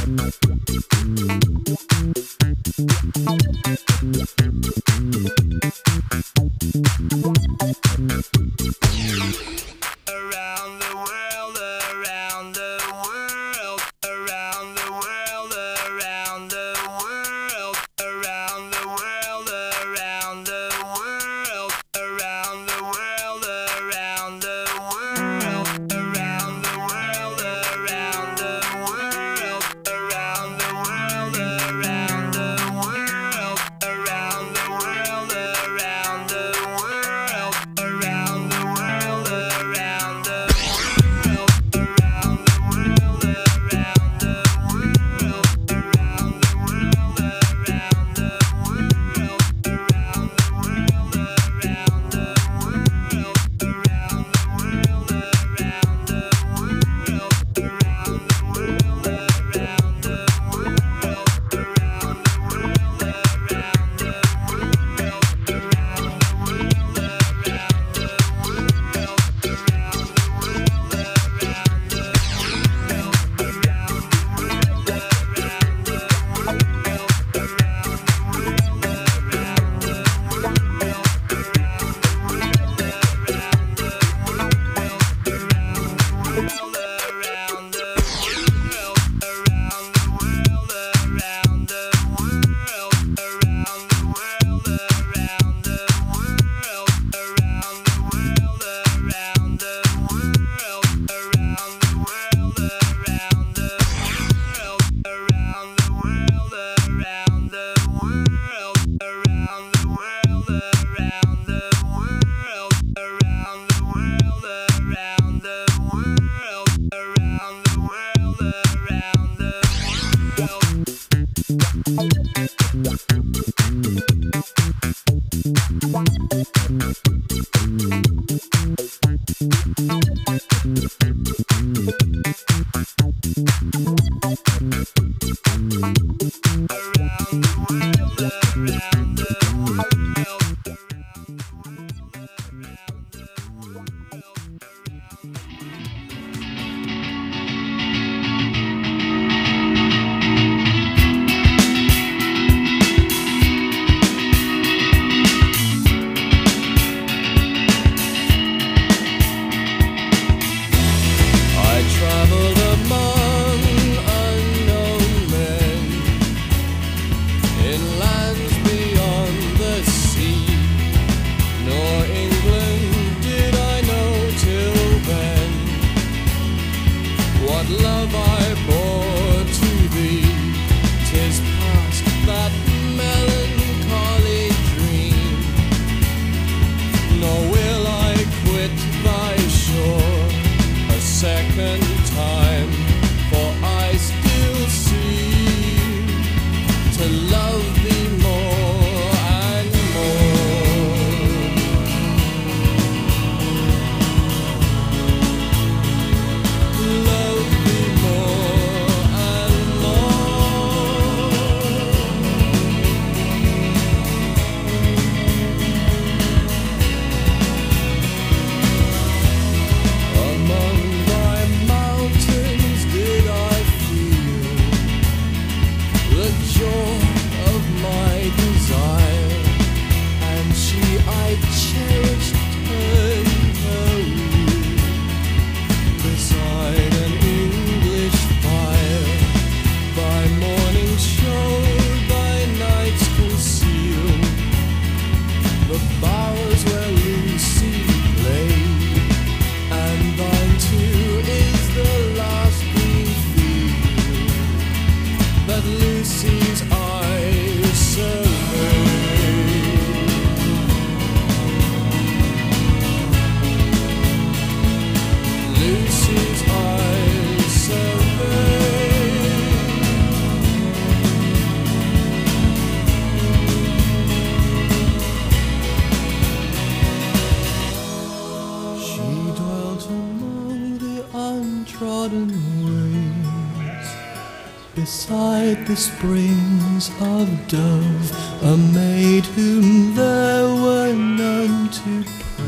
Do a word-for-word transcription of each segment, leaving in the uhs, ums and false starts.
Beside the springs of Dove, a maid whom there were none to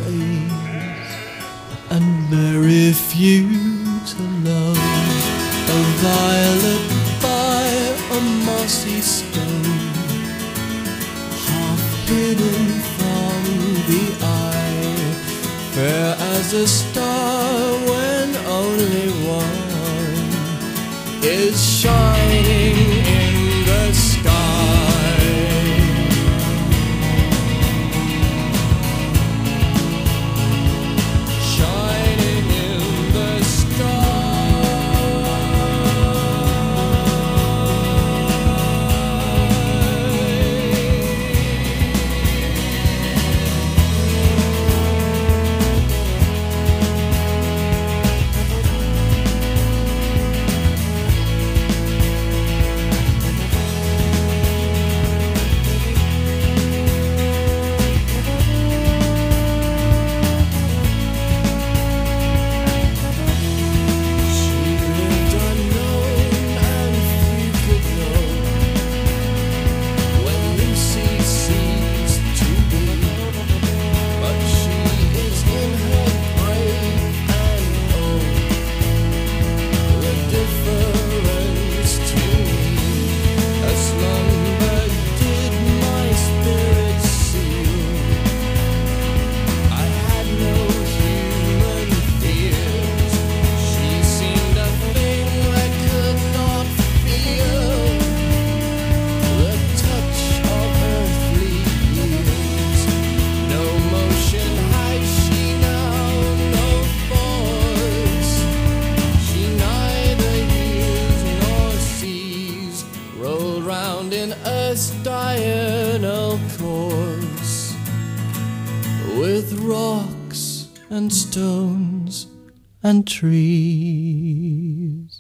praise, and very few to love, a violet by glossy stone, half hidden from the eye, fair as a star when only one is shining in the sky. Shining in the diurnal course with rocks and stones and trees.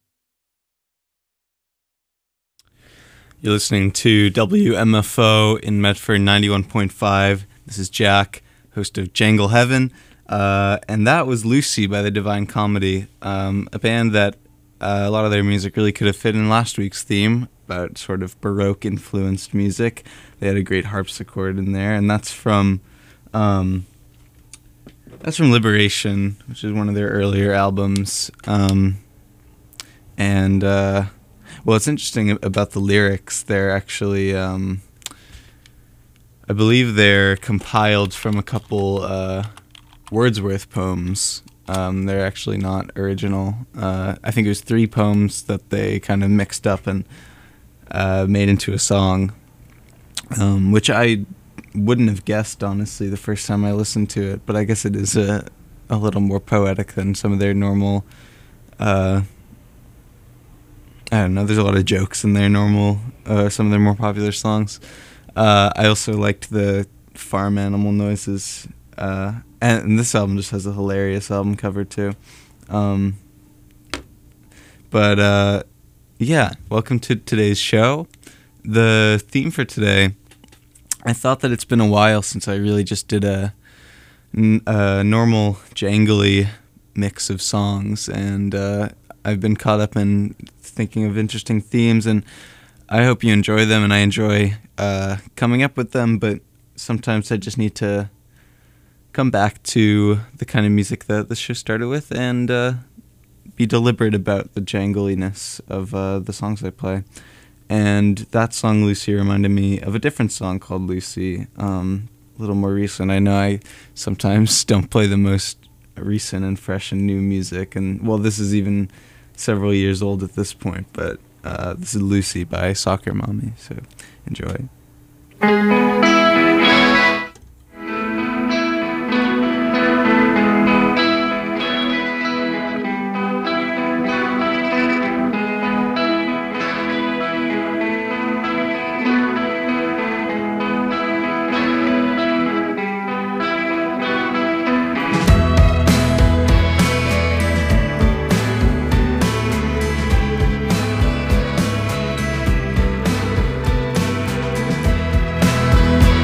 You're listening to W M F O in Medford ninety-one point five. This is Jack, host of Jangle Heaven, uh, and that was Lucy by the Divine Comedy, um, a band that uh, a lot of their music really could have fit in last week's theme, about sort of Baroque-influenced music. They had a great harpsichord in there, and that's from um, that's from Liberation, which is one of their earlier albums. Um, and uh, well, it's interesting about the lyrics. They're actually, um, I believe, they're compiled from a couple uh, Wordsworth poems. Um, they're actually not original. Uh, I think it was three poems that they kind of mixed up and Uh, made into a song, um, which I wouldn't have guessed, honestly, the first time I listened to it, but I guess it is a, a little more poetic than some of their normal, uh, I don't know, there's a lot of jokes in their normal, uh, some of their more popular songs. Uh, I also liked the farm animal noises, uh, and, and this album just has a hilarious album cover, too. Um, but, uh, Yeah, welcome to today's show. The theme for today, I thought that it's been a while since I really just did a, a normal jangly mix of songs, and uh, I've been caught up in thinking of interesting themes, and I hope you enjoy them, and I enjoy uh, coming up with them, but sometimes I just need to come back to the kind of music that the show started with, and uh, be deliberate about the jangliness of uh, the songs I play. And that song, Lucy, reminded me of a different song called Lucy, um, a little more recent. I know I sometimes don't play the most recent and fresh and new music, and, well, this is even several years old at this point, but uh, this is Lucy by Soccer Mommy, so enjoy. Thank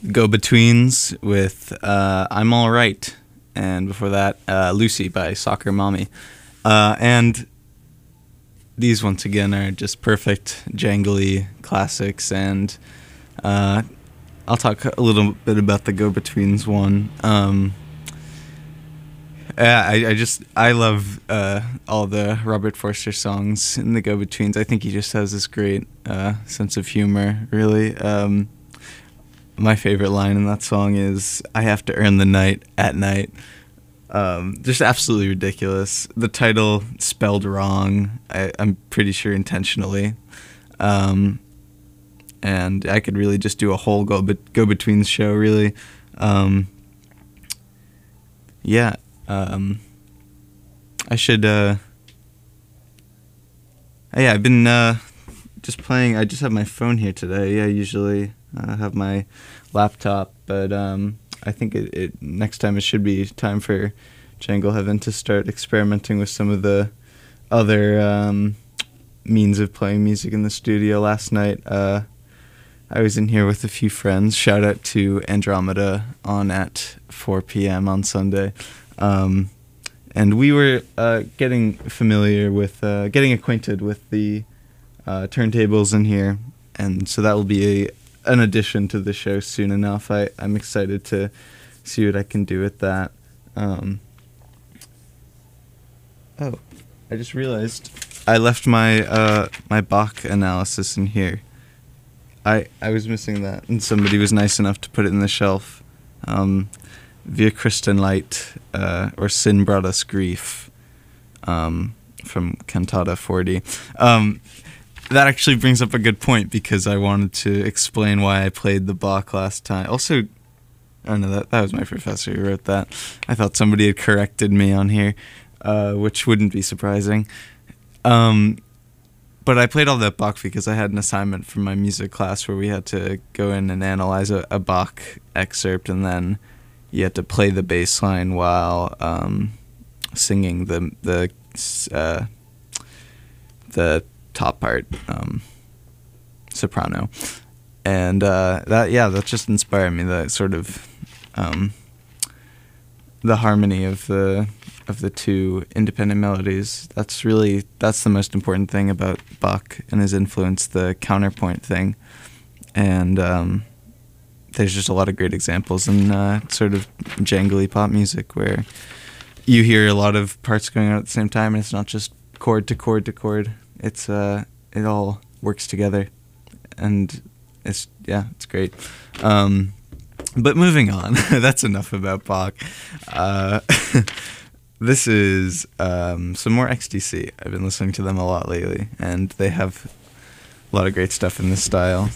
Go Betweens with uh, I'm All Right. And before that, uh, Lucy by Soccer Mommy. Uh, and these, once again, are just perfect, jangly classics. And uh, I'll talk a little bit about the Go Betweens one. Um, yeah, I, I just, I love uh, all the Robert Forster songs in the Go Betweens. I think he just has this great uh, sense of humor, really. Um, my favorite line in that song is, I have to earn the night at night. Um, just absolutely ridiculous. The title spelled wrong, I, I'm pretty sure intentionally. Um, and I could really just do a whole go be- go betweens show, really. Um, yeah, um, I should. Uh, yeah, I've been uh, just playing. I just have my phone here today. I usually uh, have my laptop, but um, I think it, it next time it should be time for Jangle Heaven to start experimenting with some of the other um, means of playing music in the studio. Last night, uh, I was in here with a few friends. Shout out to Andromeda on at four p.m. on Sunday. Um, and we were uh, getting familiar with, uh, getting acquainted with the uh, turntables in here. And so that will be a, an addition to the show soon enough. I, I'm excited to see what I can do with that. Um, oh, I just realized I left my uh, my Bach analysis in here. I, I was missing that, and somebody was nice enough to put it in the shelf. Um, Wir Christen Light, uh, or Sin Brought Us Grief, um, from Cantata forty. Um, that actually brings up a good point, because I wanted to explain why I played the Bach last time. Also, I don't know, that, that was my professor who wrote that. I thought somebody had corrected me on here, uh, which wouldn't be surprising. Um... But I played all that Bach because I had an assignment from my music class where we had to go in and analyze a, a Bach excerpt, and then you had to play the bass line while um, singing the the uh, the top part, um, soprano, and uh, that yeah, that just inspired me. That sort of um, the harmony of the. of the two independent melodies. That's really, that's the most important thing about Bach and his influence, the counterpoint thing. And um, there's just a lot of great examples in uh, sort of jangly pop music where you hear a lot of parts going on at the same time, and it's not just chord to chord to chord. It's uh, it all works together, and it's, yeah, it's great. Um, but moving on, that's enough about Bach. Uh, This is um, some more X T C. I've been listening to them a lot lately, and they have a lot of great stuff in this style.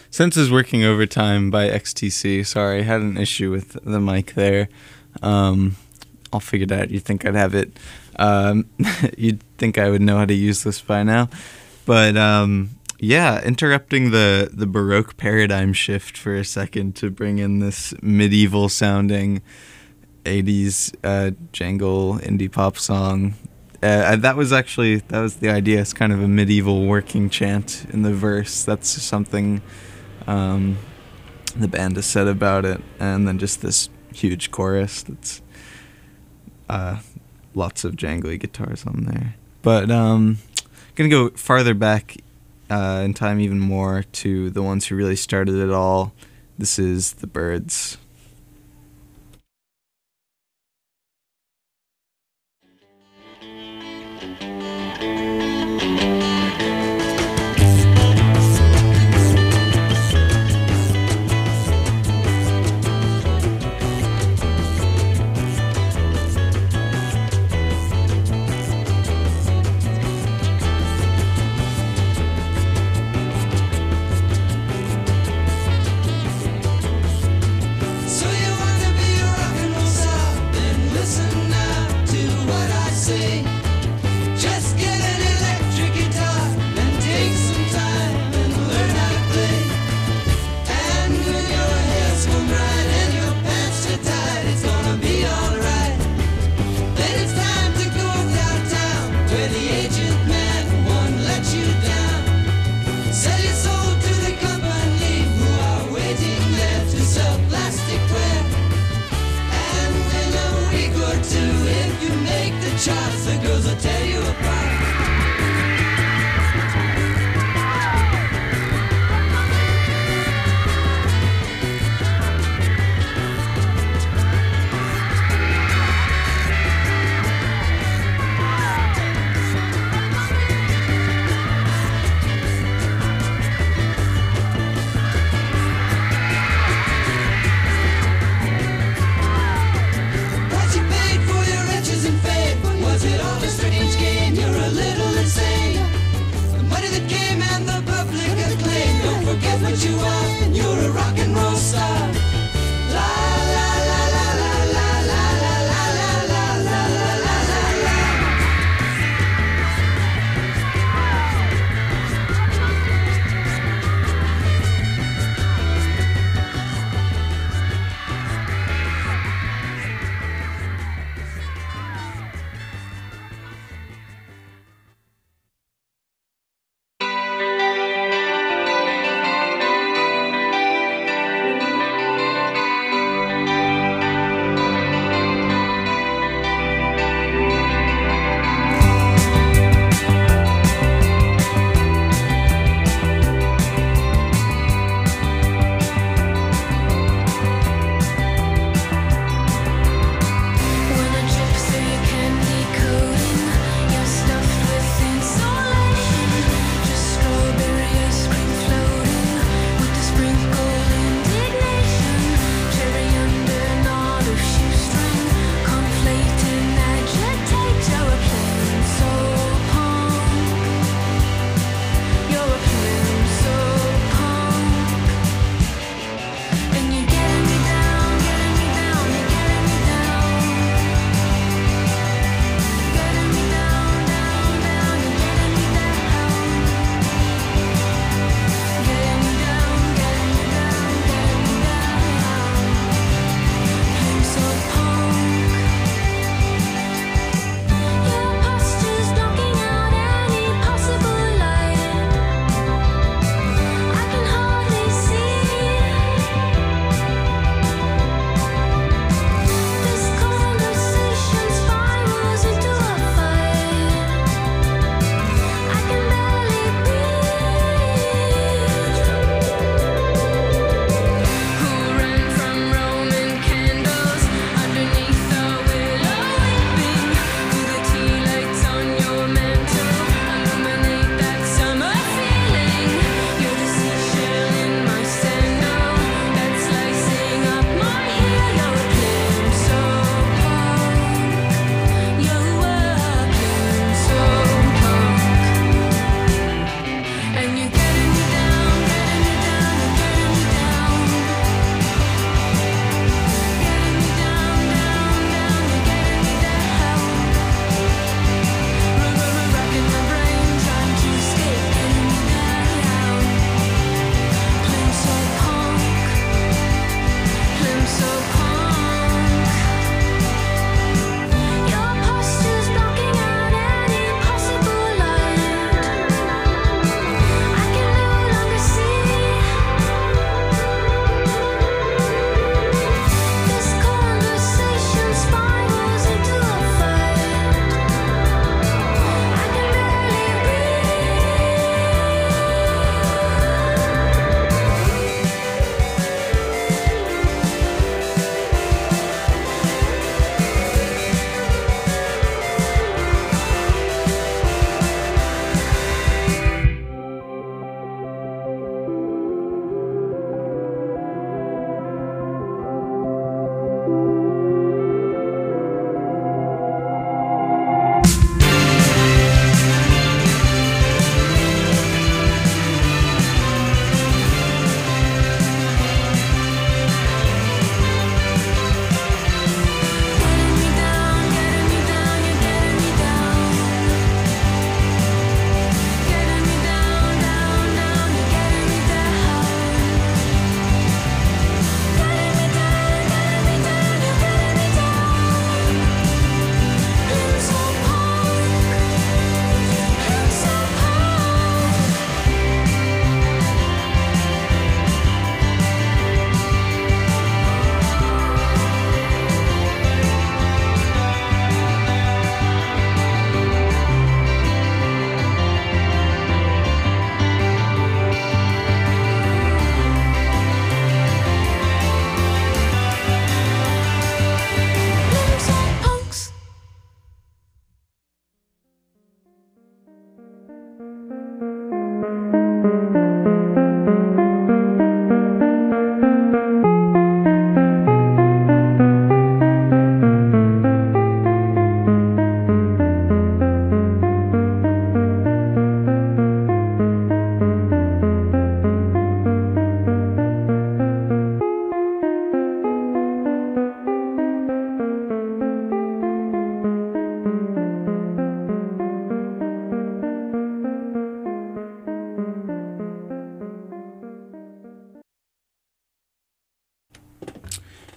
Sense is working overtime by X T C. Sorry, I had an issue with the mic there. Um, I'll figure it out. You'd think I'd have it. Um, you'd think I would know how to use this by now. But um, yeah, interrupting the, the Baroque paradigm shift for a second to bring in this medieval sounding eighties uh, jangle indie pop song. Uh, that was actually, that was the idea. It's kind of a medieval working chant in the verse. That's something um, the band has said about it. And then just this huge chorus that's uh, lots of jangly guitars on there. But um, going to go farther back uh, in time even more to the ones who really started it all. This is the Byrds.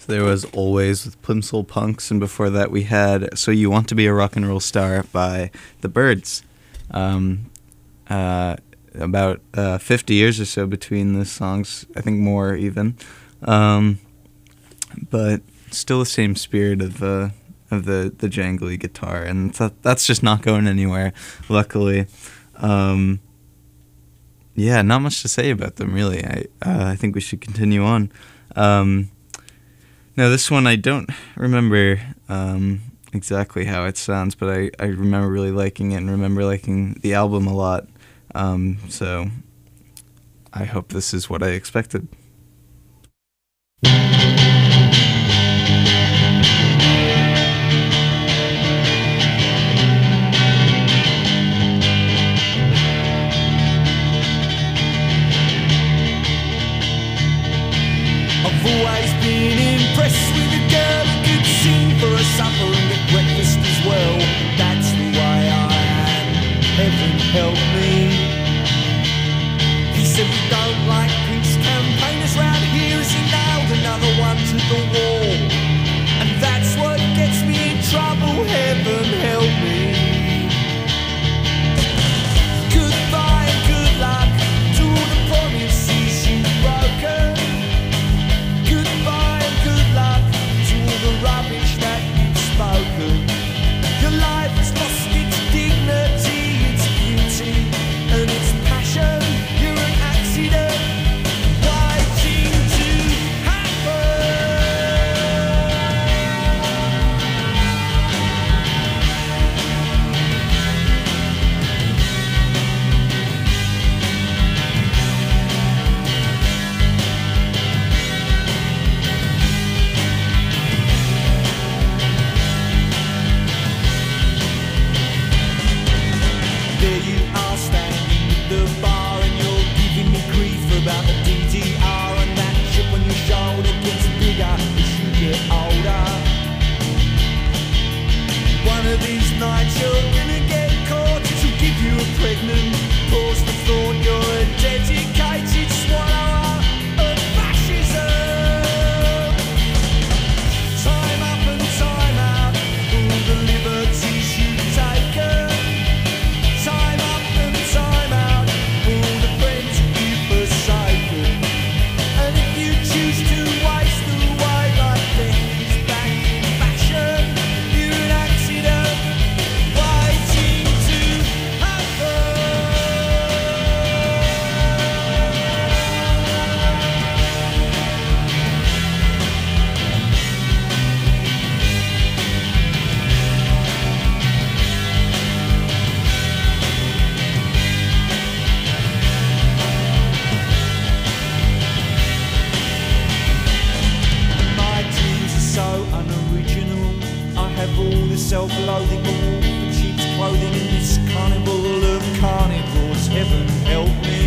there was Always with Plimsoll Punks, and before that we had So You Want to Be a Rock and Roll Star by The Byrds. Um, uh, about uh, fifty years or so between the songs, I think more even. Um, but still the same spirit of uh, of the, the jangly guitar, and th- that's just not going anywhere, luckily. Um, yeah, not much to say about them, really. I uh, I think we should continue on. Um, now, this one I don't remember um, exactly how it sounds, but I, I remember really liking it and remember liking the album a lot. Um, so I hope this is what I expected. I've always been impressed with a girl who could sing for a supper and get breakfast as well. That's the way I am. Heaven help me. He said we don't like peace campaigners round here as he nailed another one to the wall. And that's what gets me in trouble. Heaven help me. Goodbye and good luck to all the promises you've broken. Goodbye and good luck to all the rubbish that you've spoken. Your life has lost its dignity, its beauty, and its passion. You're an accident waiting to happen. There you are standing at the bar and you're giving me grief about the D D R, and that chip on your shoulder gets bigger as you get older. One of these nights you're gonna get caught, it'll give you a pregnant pause for thought. You're a dedicated swallower of fascism. Time up and time out, all the liberties you've taken. Time up and time out, all the friends you've forsaken. And if you choose to waste away like death is back in fashion, you're an accident waiting to happen. My dreams are so unoriginal. I have all the self-loathing, all the cheap clothing in this carnival of carnivores. Heaven help me.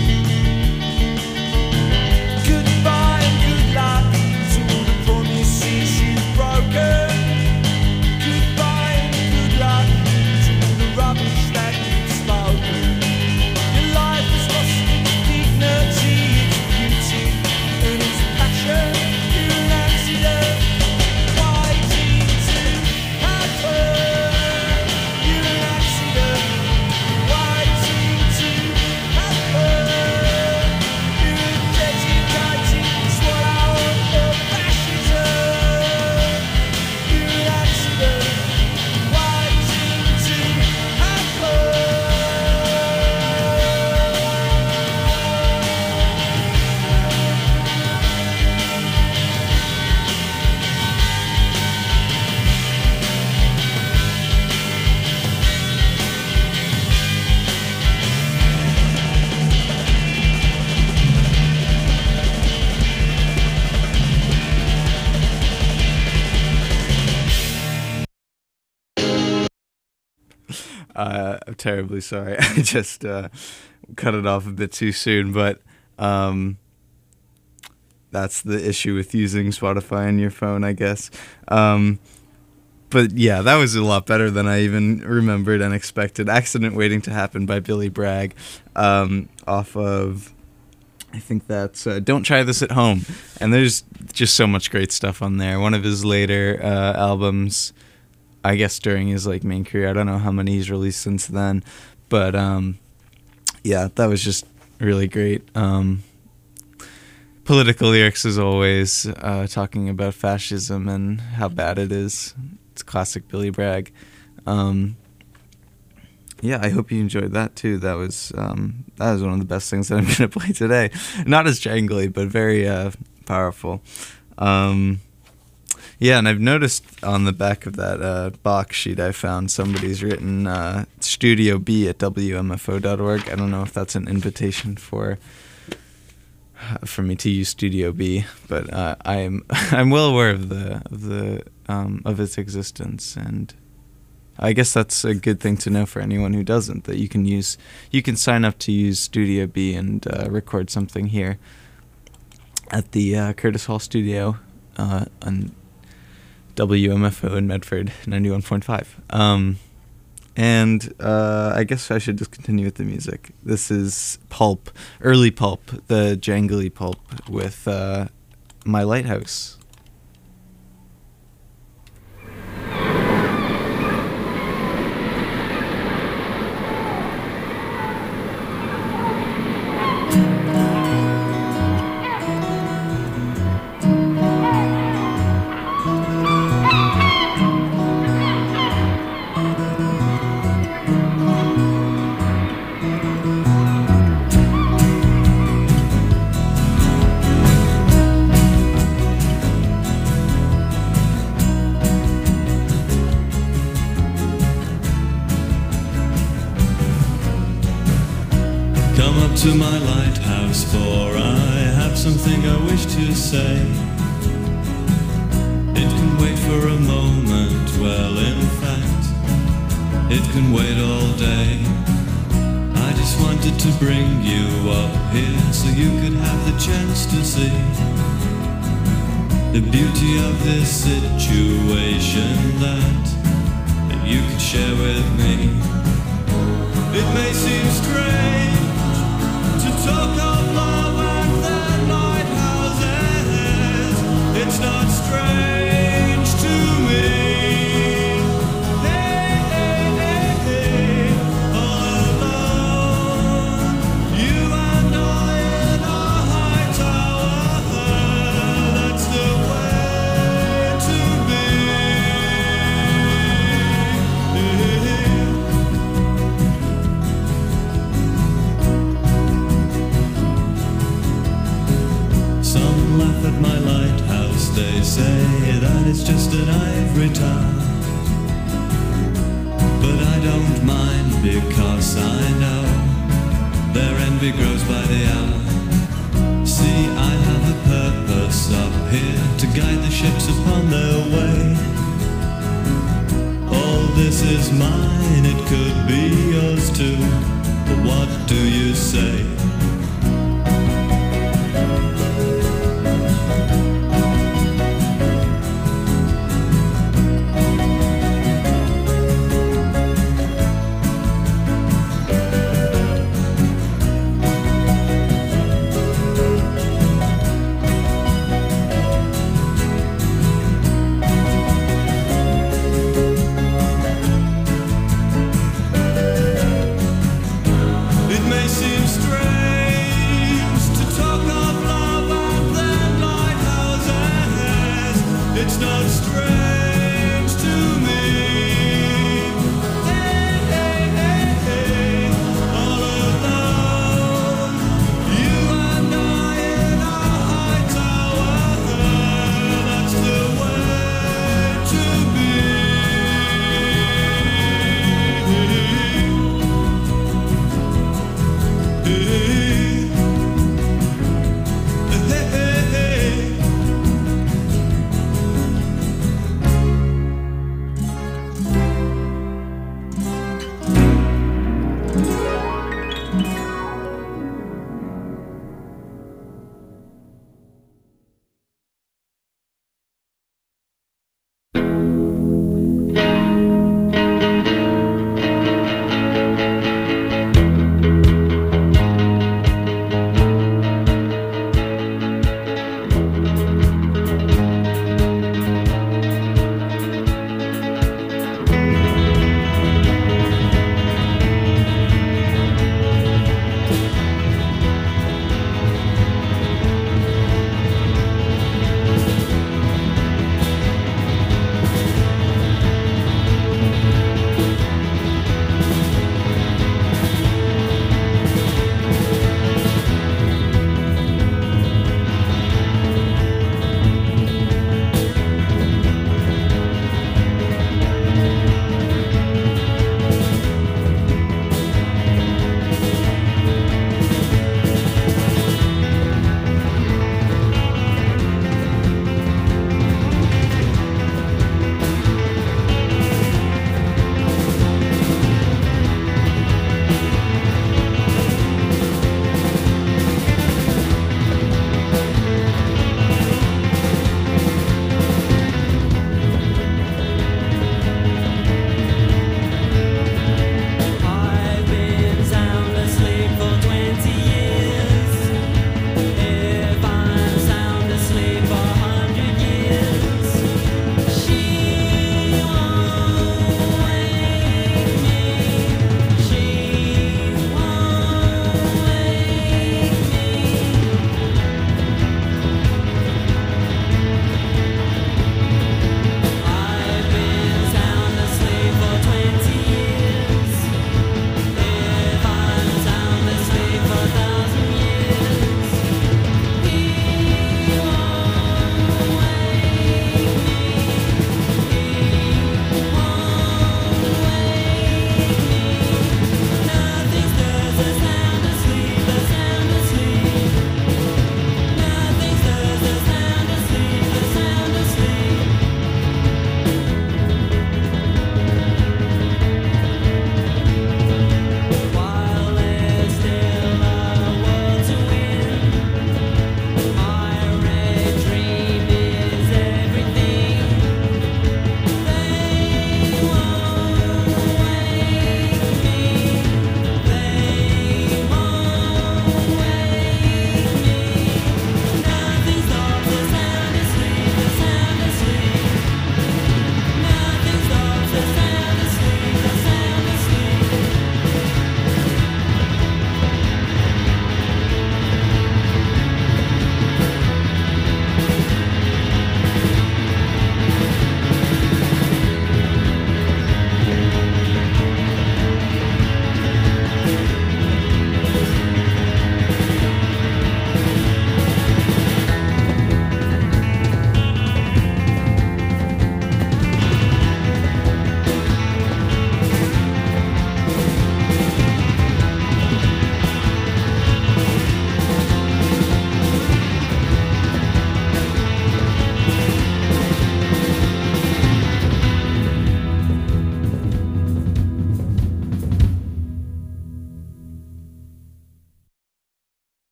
Goodbye and good luck to all the promises you've broken. Goodbye and good luck to all the rubbish that you've spoken. Your life has lost its dignity, its beauty, and its passion. You're an accident waiting to happen. You're an accident waiting to happen. You're a dedicated swallower of fascism. You're an accident waiting to happen. Uh, I'm terribly sorry. I just uh, cut it off a bit too soon, but um, that's the issue with using Spotify on your phone, I guess. Um, but yeah, that was a lot better than I even remembered and expected. Accident Waiting to Happen by Billy Bragg, um, off of I think that's uh, Don't Try This at Home. And there's just so much great stuff on there. One of his later uh, albums, I guess during his like main career. I don't know how many he's released since then. But um, yeah, that was just really great. Um, political lyrics as always, uh, talking about fascism and how bad it is. It's classic Billy Bragg. Um, yeah, I hope you enjoyed that too. That was um, that was one of the best things that I'm going to play today. Not as jangly, but very uh, powerful. Um, yeah, and I've noticed on the back of that uh, box sheet I found somebody's written uh, Studio B at W M F O dot org. I don't know if that's an invitation for for me to use Studio B, but uh, I'm I'm well aware of the of the um, of its existence, and I guess that's a good thing to know for anyone who doesn't, that you can use you can sign up to use Studio B and uh, record something here at the uh, Curtis Hall Studio uh, on W M F O in Medford ninety-one point five. Um, and uh, I guess I should just continue with the music. This is Pulp, early Pulp, the jangly Pulp with uh, My Lighthouse. To my lighthouse, for I have something I wish to say. It can wait for a moment, well in fact, it can wait all day. I just wanted to bring you up here so you could have the chance to see the beauty of this situation that you could share with me. It may seem strange to talk of love and then lighthouses. It's not strange to me. Hey, hey, hey, hey, all alone, you and I in our high tower. That's the way to laugh at my lighthouse, they say that it's just an ivory tower. But I don't mind, because I know their envy grows by the hour. See, I have a purpose up here to guide the ships upon their way. All this is mine, it could be yours too, but what do you say?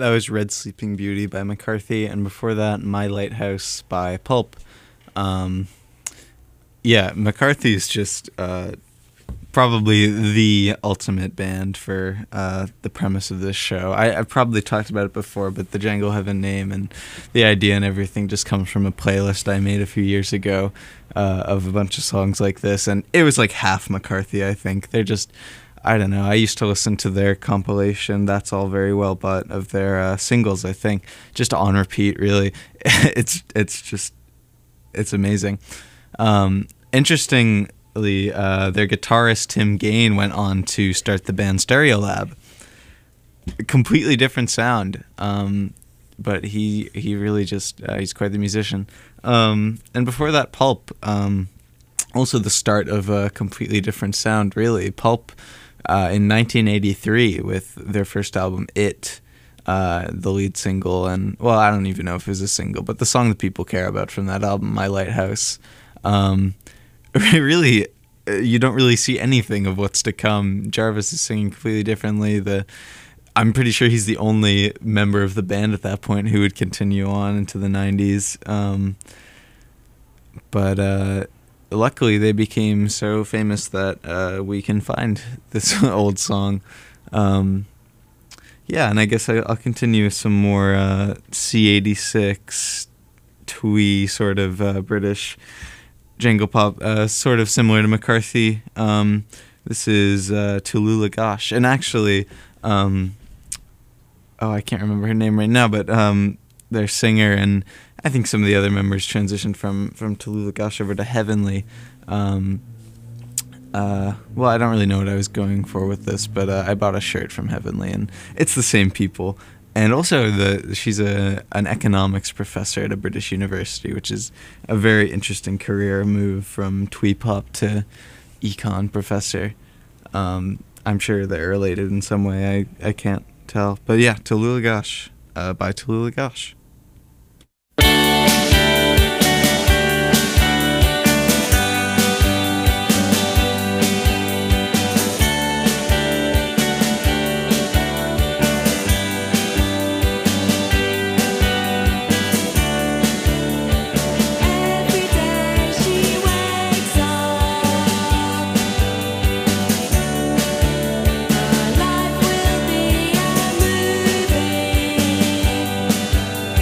that was Red Sleeping Beauty by McCarthy, and before that, My Lighthouse by Pulp. Um, yeah, McCarthy's just uh, probably the ultimate band for uh, the premise of this show. I, I've probably talked about it before, but the Django Heaven name and the idea and everything just comes from a playlist I made a few years ago uh, of a bunch of songs like this, and it was like half McCarthy, I think. They're just... I don't know. I used to listen to their compilation, That's All Very Well, but of their uh, singles, I think, just on repeat, really. it's it's just, it's amazing. Um, interestingly, uh, their guitarist, Tim Gain, went on to start the band Stereolab. A completely different sound, um, but he he really just, uh, he's quite the musician. Um, and before that, Pulp, um, also the start of a completely different sound, really. Pulp... Uh, in nineteen eighty-three with their first album, It, uh, the lead single, and, well, I don't even know if it was a single, but the song that people care about from that album, My Lighthouse, um, really, you don't really see anything of what's to come. Jarvis is singing completely differently. The I'm pretty sure he's the only member of the band at that point who would continue on into the nineties. Um, but, uh... luckily, they became so famous that uh, we can find this old song. Um, yeah, and I guess I, I'll continue with some more uh, C eighty-six, twee sort of uh, British jangle pop, uh, sort of similar to McCarthy. Um, this is uh, Tallulah Gosh. And actually, um, oh, I can't remember her name right now, but um, their singer and I think some of the other members transitioned from, from Tallulah Gosh over to Heavenly. Um, uh, well, I don't really know what I was going for with this, but uh, I bought a shirt from Heavenly, and it's the same people. And also, the she's a an economics professor at a British university, which is a very interesting career move from twee pop to econ professor. Um, I'm sure they're related in some way. I, I can't tell. But yeah, Tallulah Gosh uh, by Tallulah Gosh. Life will be a movie.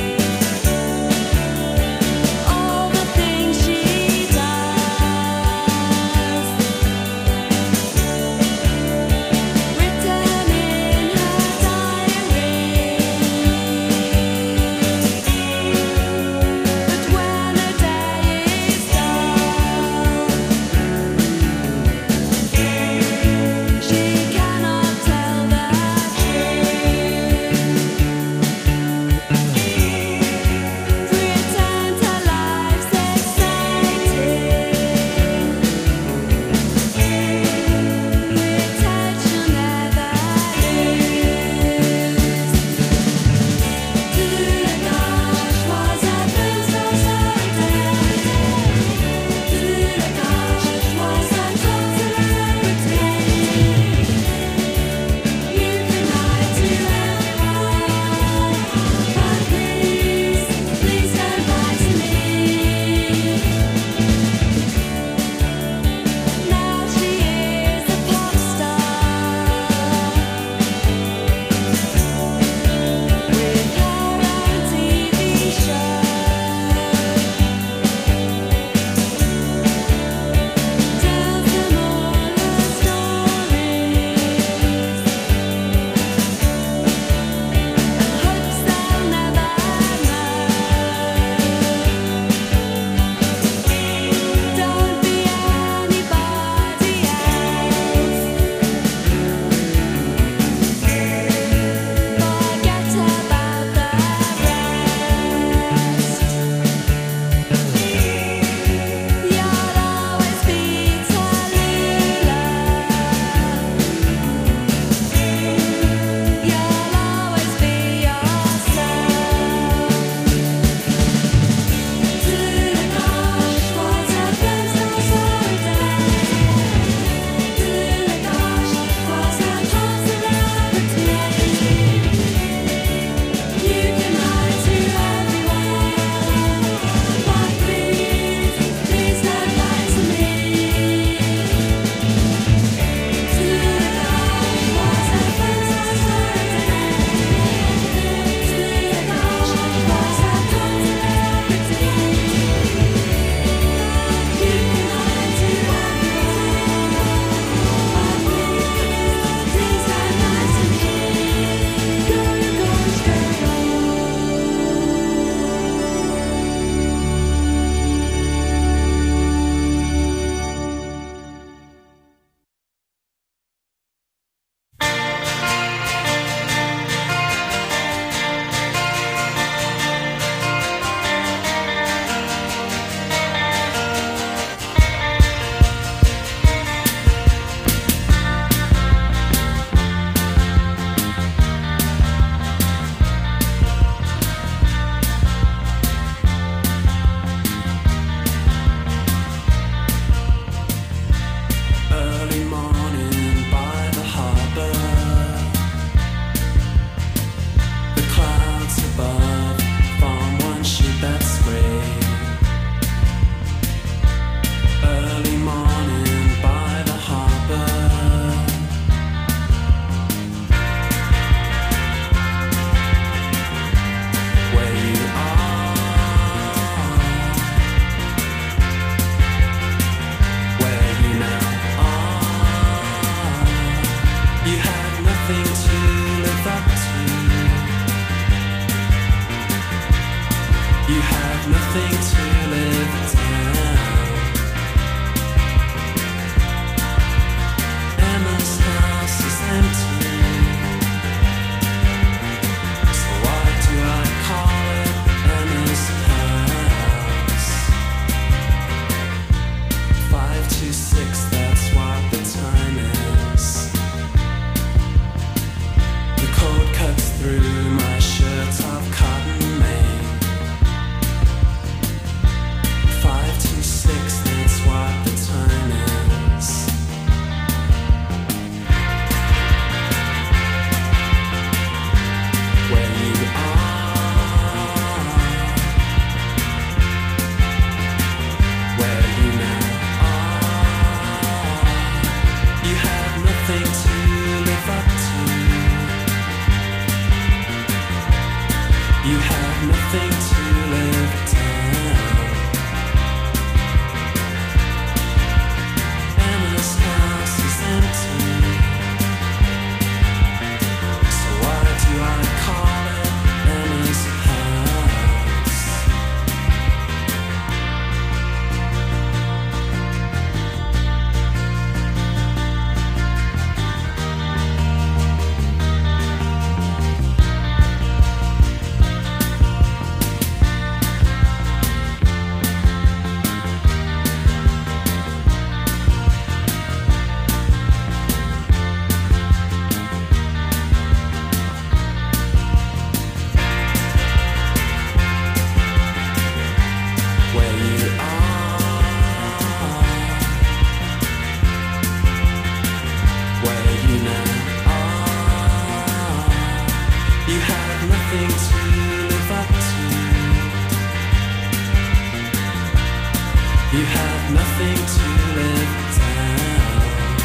You have nothing to live down.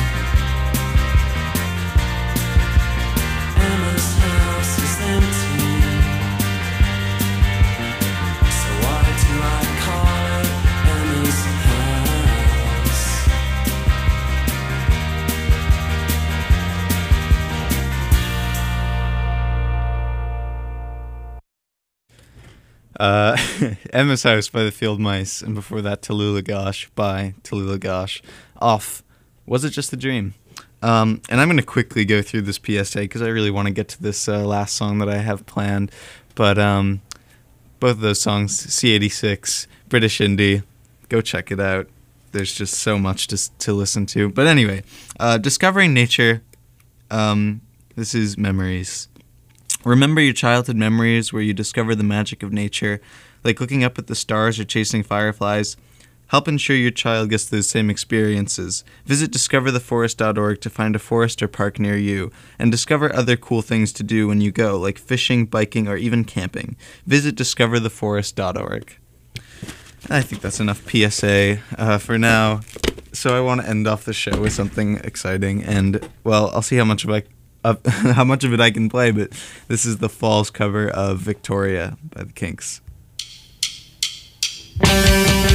Emma's house is empty, so why do I call it Emma's house? Uh, Emma's House by the Field Mice, and before that, Tallulah Gosh by Tallulah Gosh. Off Was It Just a Dream? Um, and I'm going to quickly go through this P S A because I really want to get to this uh, last song that I have planned. But um, both of those songs, C eighty-six, British Indie, go check it out. There's just so much to to listen to. But anyway, uh, Discovering Nature, um, this is Memories. Remember your childhood memories where you discover the magic of nature, like looking up at the stars or chasing fireflies. Help ensure your child gets those same experiences. Visit discover the forest dot org to find a forest or park near you, and discover other cool things to do when you go, like fishing, biking, or even camping. Visit discover the forest dot org. I think that's enough P S A uh, for now. So I want to end off the show with something exciting, and, well, I'll see how much of I Uh, how much of it I can play, but this is the Falls cover of Victoria by the Kinks.